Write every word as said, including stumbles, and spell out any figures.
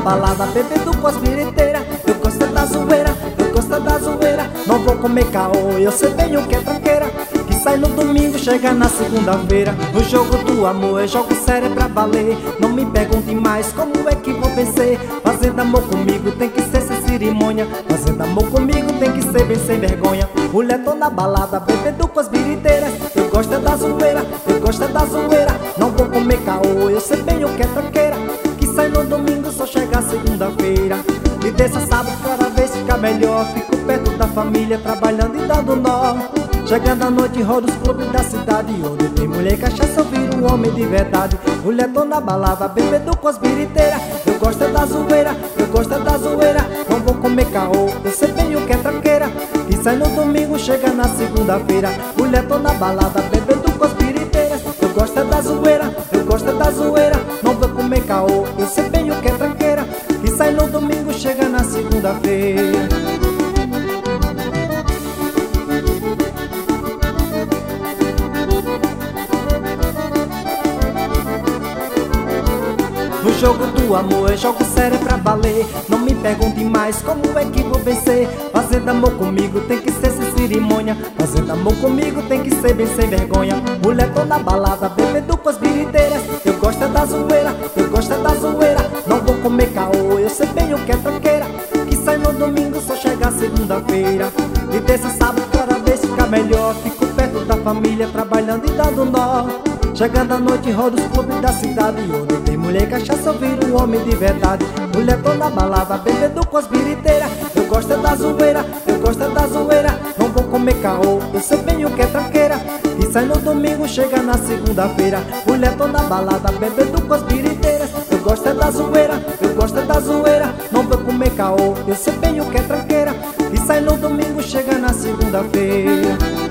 balada, bebendo com as biriteiras. Eu gosto da zoeira, eu gosto da zoeira. Não vou comer caô, eu sei bem o que é tranqueira. Que sai no domingo, chega na segunda-feira. No jogo do amor, eu jogo sério pra valer. Não me pergunte mais como é que vou vencer. Fazendo amor comigo tem que ser sem cerimônia. Fazendo amor comigo tem que ser bem sem vergonha. Mulher, tô na balada, bebendo com as biriteiras. Eu gosto da zoeira, eu gosto da zoeira. Não vou comer caô, eu sei bem o que é tranqueira. Que sai no domingo, só chega segunda-feira. E terça, sábado, cada vez fica melhor. Fico perto da família, trabalhando e dando nó. Chegando à noite, rodo os clubes da cidade. Onde tem mulher e cachaça, eu viro um homem de verdade. Mulher, tô na balada, bebendo com as biriteiras. Eu gosto da zoeira, eu gosto da zoeira. Não vou comer caô, eu sei bem o que é tranqueira. Que sai no domingo, chega na segunda-feira. Mulher, tô na balada, bebendo com as biriteiras. Eu gosto da zoeira, eu gosto da zoeira. Não vou comer caô, eu sei bem o que é tranqueira. Que sai no domingo, chega na segunda-feira. No jogo do amor, eu jogo sério pra valer. Não me pergunte mais como é que vou vencer. Fazendo amor comigo tem que ser sem cerimônia. Fazendo amor comigo tem que ser bem sem vergonha. Mulher, tô na balada, bebendo com as biriteiras. Eu gosto da zoeira, eu gosto da zoeira. Não vou comer caô, eu sei bem o que é tranqueira. Que sai no domingo, só chega segunda-feira. E terça, sábado, cada vez fica melhor. Fico perto da família, trabalhando e dando nó. Chegando à noite, rodo os clubes da cidade. Onde tem mulher e cachaça, eu viro um homem de verdade. Mulher, tô na balada, bebendo com as biriteiras. Eu gosto da zoeira, eu gosto da zoeira. Não vou comer caô, eu sei bem o que é tranqueira. E sai no domingo, chega na segunda-feira. Mulher, tô na balada, bebendo com as biriteiras. Eu gosto da zoeira, eu gosto da zoeira. Não vou comer caô, eu sei bem o que é tranqueira. E sai no domingo, chega na segunda-feira.